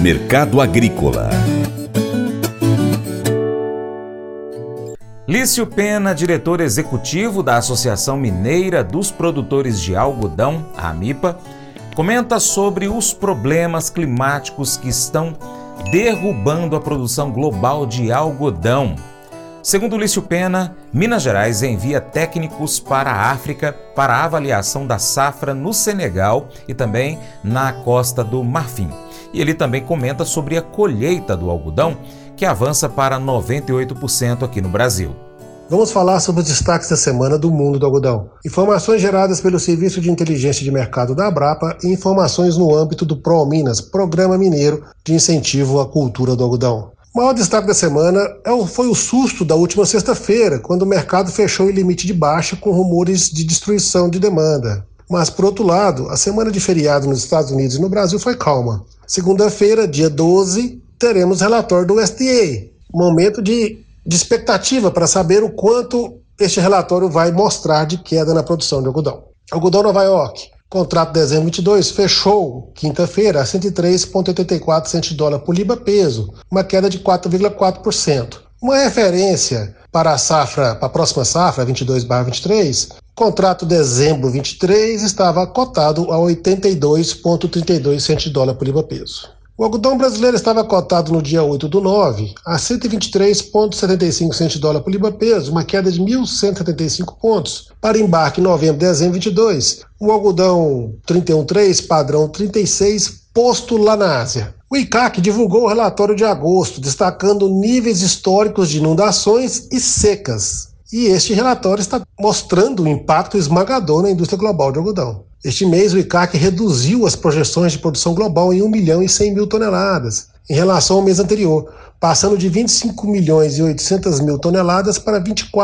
Mercado Agrícola. Lício Pena, diretor executivo da Associação Mineira dos Produtores de Algodão, a AMIPA, comenta sobre os problemas climáticos que estão derrubando a produção global de algodão. Segundo Lício Pena, Minas Gerais envia técnicos para a África para a avaliação da safra no Senegal e também na Costa do Marfim. E ele também comenta sobre a colheita do algodão, que avança para 98% aqui no Brasil. Vamos falar sobre os destaques da semana do mundo do algodão. Informações geradas pelo Serviço de Inteligência de Mercado da Abrapa e informações no âmbito do ProMinas, Programa Mineiro de Incentivo à Cultura do Algodão. O maior destaque da semana foi o susto da última sexta-feira, quando o mercado fechou em limite de baixa com rumores de destruição de demanda. Mas, por outro lado, a semana de feriado nos Estados Unidos e no Brasil foi calma. Segunda-feira, dia 12, teremos relatório do USDA, momento de expectativa para saber o quanto este relatório vai mostrar de queda na produção de algodão. Algodão Nova York, contrato de dezembro 22, fechou quinta-feira a 103,84 centos de dólar por libra peso, uma queda de 4,4%. Uma referência para a próxima safra, 22/23, contrato dezembro 23 estava cotado a 82,32 centos de dólar por libra peso. O algodão brasileiro estava cotado no dia 8/9 a 123,75 centos de dólar por libra peso, uma queda de 1.175 pontos. Para embarque em novembro e dezembro 22, o algodão 31,3, padrão 36, posto lá na Ásia. O ICAC divulgou o relatório de agosto, destacando níveis históricos de inundações e secas. E este relatório está mostrando um impacto esmagador na indústria global de algodão. Este mês, o ICAC reduziu as projeções de produção global em 1.100.000 toneladas, em relação ao mês anterior, passando de 25.800.000 toneladas para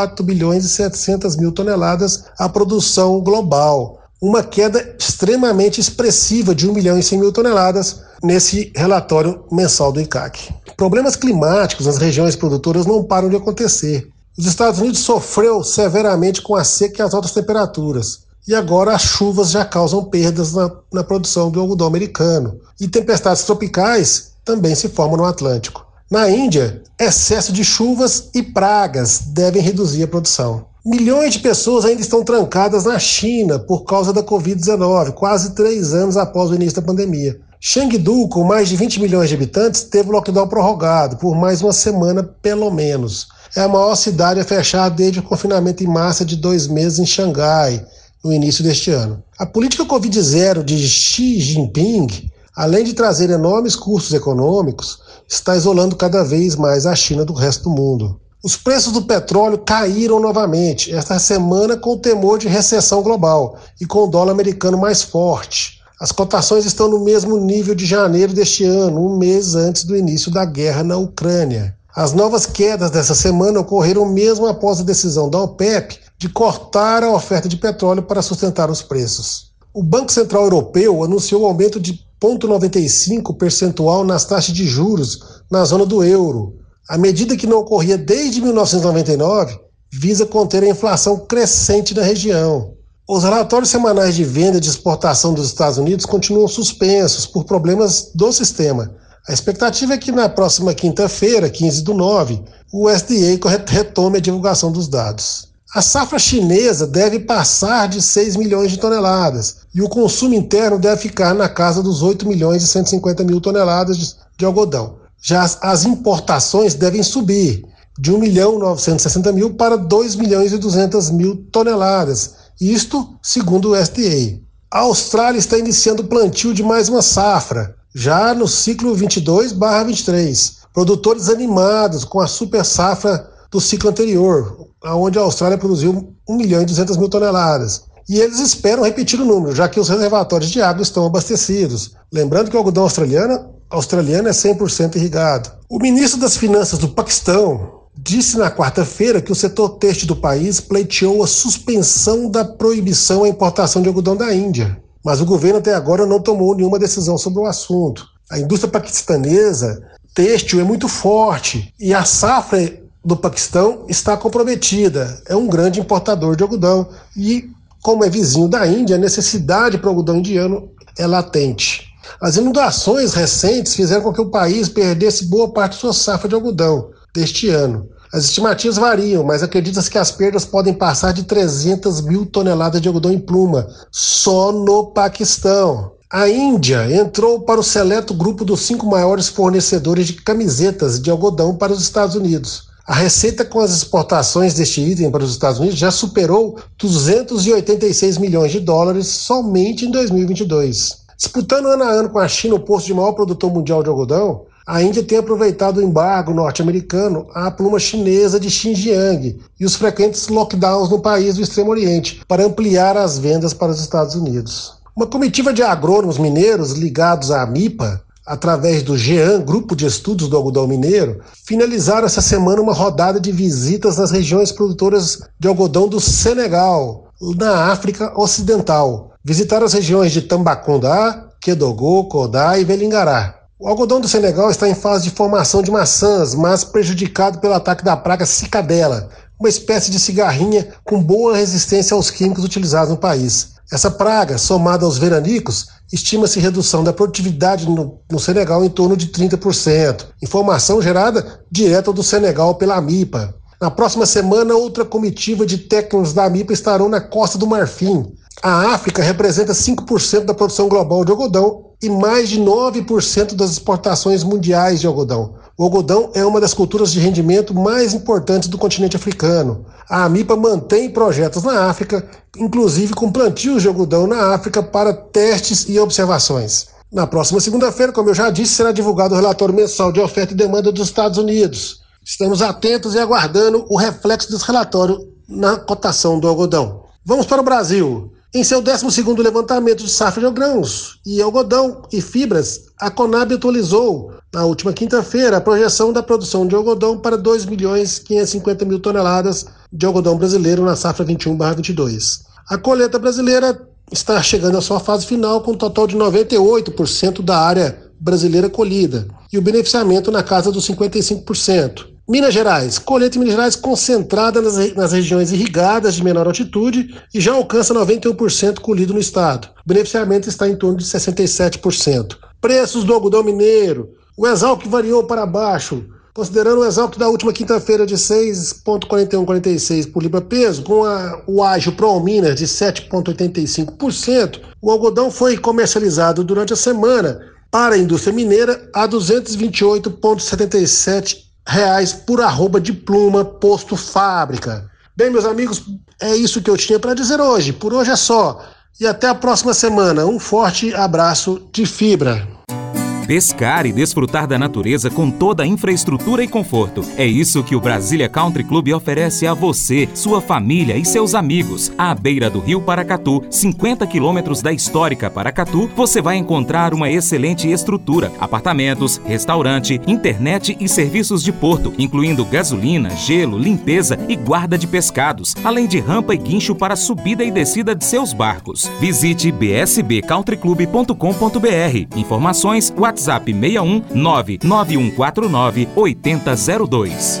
24.700.000 toneladas a produção global. Uma queda extremamente expressiva de 1.100.000 toneladas nesse relatório mensal do ICAC. Problemas climáticos nas regiões produtoras não param de acontecer. Os Estados Unidos sofreu severamente com a seca e as altas temperaturas. E agora as chuvas já causam perdas na produção do algodão americano. E tempestades tropicais também se formam no Atlântico. Na Índia, excesso de chuvas e pragas devem reduzir a produção. Milhões de pessoas ainda estão trancadas na China por causa da Covid-19, quase 3 anos após o início da pandemia. Chengdu, com mais de 20 milhões de habitantes, teve o lockdown prorrogado por mais uma semana pelo menos. É a maior cidade a fechar desde o confinamento em massa de 2 meses em Xangai, no início deste ano. A política Covid-0 de Xi Jinping, além de trazer enormes custos econômicos, está isolando cada vez mais a China do resto do mundo. Os preços do petróleo caíram novamente, esta semana com o temor de recessão global e com o dólar americano mais forte. As cotações estão no mesmo nível de janeiro deste ano, um mês antes do início da guerra na Ucrânia. As novas quedas dessa semana ocorreram mesmo após a decisão da OPEP de cortar a oferta de petróleo para sustentar os preços. O Banco Central Europeu anunciou o aumento de 0,95 percentual nas taxas de juros na zona do euro. A medida, que não ocorria desde 1999, visa conter a inflação crescente na região. Os relatórios semanais de venda e de exportação dos Estados Unidos continuam suspensos por problemas do sistema. A expectativa é que na próxima quinta-feira, 15/9, o USDA retome a divulgação dos dados. A safra chinesa deve passar de 6 milhões de toneladas e o consumo interno deve ficar na casa dos 8.150.000 toneladas de algodão. Já as importações devem subir de 1.960.000 para 2.200.000 toneladas, isto segundo o USDA. A Austrália está iniciando o plantio de mais uma safra, já no ciclo 22/23. Produtores animados com a super safra do ciclo anterior, onde a Austrália produziu 1.200.000 toneladas. E eles esperam repetir o número, já que os reservatórios de água estão abastecidos. Lembrando que o algodão australiano é 100% irrigado. O ministro das Finanças do Paquistão disse na quarta-feira que o setor têxtil do país pleiteou a suspensão da proibição à importação de algodão da Índia. Mas o governo até agora não tomou nenhuma decisão sobre o assunto. A indústria paquistanesa têxtil é muito forte e a safra do Paquistão está comprometida. É um grande importador de algodão e, como é vizinho da Índia, a necessidade para o algodão indiano é latente. As inundações recentes fizeram com que o país perdesse boa parte de sua safra de algodão deste ano. As estimativas variam, mas acredita-se que as perdas podem passar de 300 mil toneladas de algodão em pluma, só no Paquistão. A Índia entrou para o seleto grupo dos 5 maiores fornecedores de camisetas de algodão para os Estados Unidos. A receita com as exportações deste item para os Estados Unidos já superou 286 milhões de dólares somente em 2022. Disputando ano a ano com a China o posto de maior produtor mundial de algodão, a Índia tem aproveitado o embargo norte-americano à pluma chinesa de Xinjiang e os frequentes lockdowns no país do Extremo Oriente para ampliar as vendas para os Estados Unidos. Uma comitiva de agrônomos mineiros ligados à MIPA, através do GEAN, Grupo de Estudos do Algodão Mineiro, finalizaram essa semana uma rodada de visitas nas regiões produtoras de algodão do Senegal, na África Ocidental. Visitaram as regiões de Tambacounda, Kédougou, Kodá e Velingará. O algodão do Senegal está em fase de formação de maçãs, mas prejudicado pelo ataque da praga cicadela, uma espécie de cigarrinha com boa resistência aos químicos utilizados no país. Essa praga, somada aos veranicos, estima-se redução da produtividade no Senegal em torno de 30%. Informação gerada direto do Senegal pela MIPA. Na próxima semana, outra comitiva de técnicos da MIPA estarão na Costa do Marfim. A África representa 5% da produção global de algodão e mais de 9% das exportações mundiais de algodão. O algodão é uma das culturas de rendimento mais importantes do continente africano. A MIPA mantém projetos na África, inclusive com plantios de algodão na África para testes e observações. Na próxima segunda-feira, como eu já disse, será divulgado o relatório mensal de oferta e demanda dos Estados Unidos. Estamos atentos e aguardando o reflexo desse relatório na cotação do algodão. Vamos para o Brasil. Em seu 12º levantamento de safra de grãos e algodão e fibras, a Conab atualizou, na última quinta-feira, a projeção da produção de algodão para 2.550.000 toneladas de algodão brasileiro na safra 21/22. A colheita brasileira está chegando à sua fase final com um total de 98% da área brasileira colhida e o beneficiamento na casa dos 55%. Minas Gerais. Colheita em Minas Gerais concentrada nas regiões irrigadas de menor altitude e já alcança 91% colhido no estado. O beneficiamento está em torno de 67%. Preços do algodão mineiro. O Exalc variou para baixo, considerando o Exalc da última quinta-feira de 6,4146 por libra-peso, com o ágio Prominas de 7,85%, o algodão foi comercializado durante a semana para a indústria mineira a R$ 228,77 por arroba de pluma posto fábrica. Bem, meus amigos, é isso que eu tinha para dizer hoje. Por hoje é só. E até a próxima semana. Um forte abraço de fibra. Pescar e desfrutar da natureza com toda a infraestrutura e conforto. É isso que o Brasília Country Club oferece a você, sua família e seus amigos. À beira do Rio Paracatu, 50 quilômetros da histórica Paracatu, você vai encontrar uma excelente estrutura, apartamentos, restaurante, internet e serviços de porto, incluindo gasolina, gelo, limpeza e guarda de pescados, além de rampa e guincho para subida e descida de seus barcos. Visite bsbcountryclub.com.br. Informações, WhatsApp 61 99149 8002.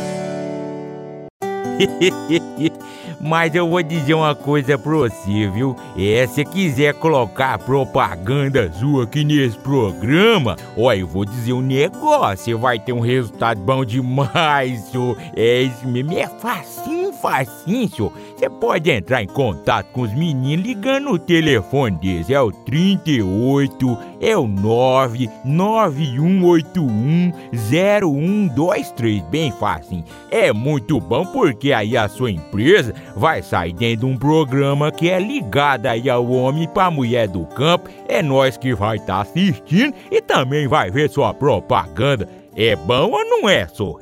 Mas eu vou dizer uma coisa pra você, viu? Se quiser colocar propaganda sua aqui nesse programa, olha, eu vou dizer um negócio, você vai ter um resultado bom demais, senhor. Isso mesmo, é facinho, senhor. Você pode entrar em contato com os meninos ligando no telefone deles, é o 38, é o 991810123, bem facinho. É muito bom porque aí a sua empresa vai sair dentro de um programa que é ligado aí ao homem pra mulher do campo. É nós que vai estar assistindo e também vai ver sua propaganda. É bom ou não é, só?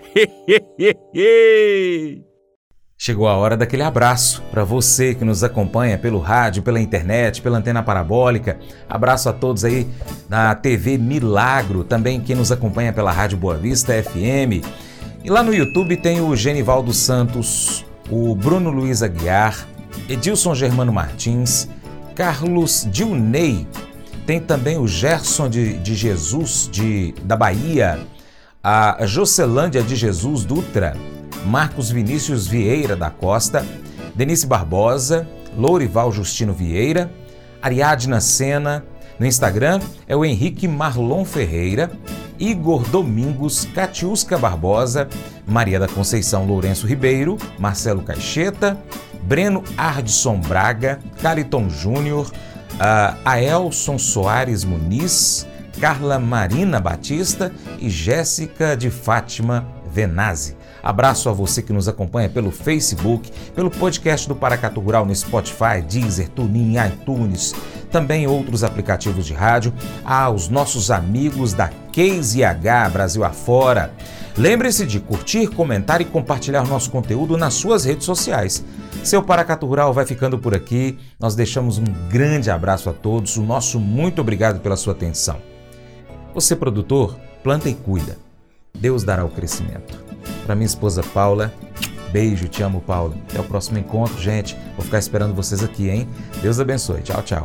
Chegou a hora daquele abraço para você que nos acompanha pelo rádio, pela internet, pela antena parabólica. Abraço a todos aí da TV Milagro, também quem nos acompanha pela Rádio Boa Vista FM. E lá no YouTube tem o Genivaldo Santos, o Bruno Luiz Aguiar, Edilson Germano Martins, Carlos Dilney, tem também o Gerson de Jesus da Bahia, a Jocelândia de Jesus Dutra, Marcos Vinícius Vieira da Costa, Denise Barbosa, Lourival Justino Vieira, Ariadna Sena, No Instagram é o Henrique Marlon Ferreira, Igor Domingos, Catiusca Barbosa, Maria da Conceição Lourenço Ribeiro, Marcelo Caixeta, Breno Ardson Braga, Cariton Júnior, Aelson Soares Muniz, Carla Marina Batista e Jéssica de Fátima Venazzi. Abraço a você que nos acompanha pelo Facebook, pelo podcast do Paracatu Rural no Spotify, Deezer, TuneIn, iTunes, também outros aplicativos de rádio, aos nossos amigos da Case IH Brasil afora. Lembre-se de curtir, comentar e compartilhar nosso conteúdo nas suas redes sociais. Seu Paracatu Rural vai ficando por aqui. Nós deixamos um grande abraço a todos, o nosso muito obrigado pela sua atenção. Você, produtor, planta e cuida. Deus dará o crescimento. Para minha esposa Paula, beijo, te amo, Paula. Até o próximo encontro, gente. Vou ficar esperando vocês aqui, hein? Deus abençoe. Tchau, tchau.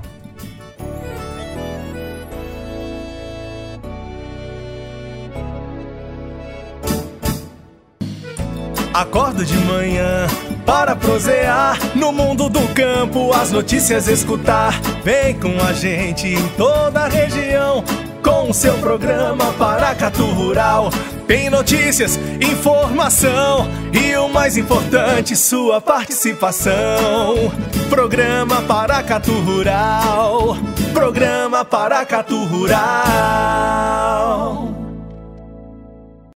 Acordo de manhã para prosear no mundo do campo, as notícias escutar. Vem com a gente em toda a região com o seu programa Paracatu Rural. Tem notícias, informação e o mais importante, sua participação. Programa Paracatu Rural. Programa Paracatu Rural.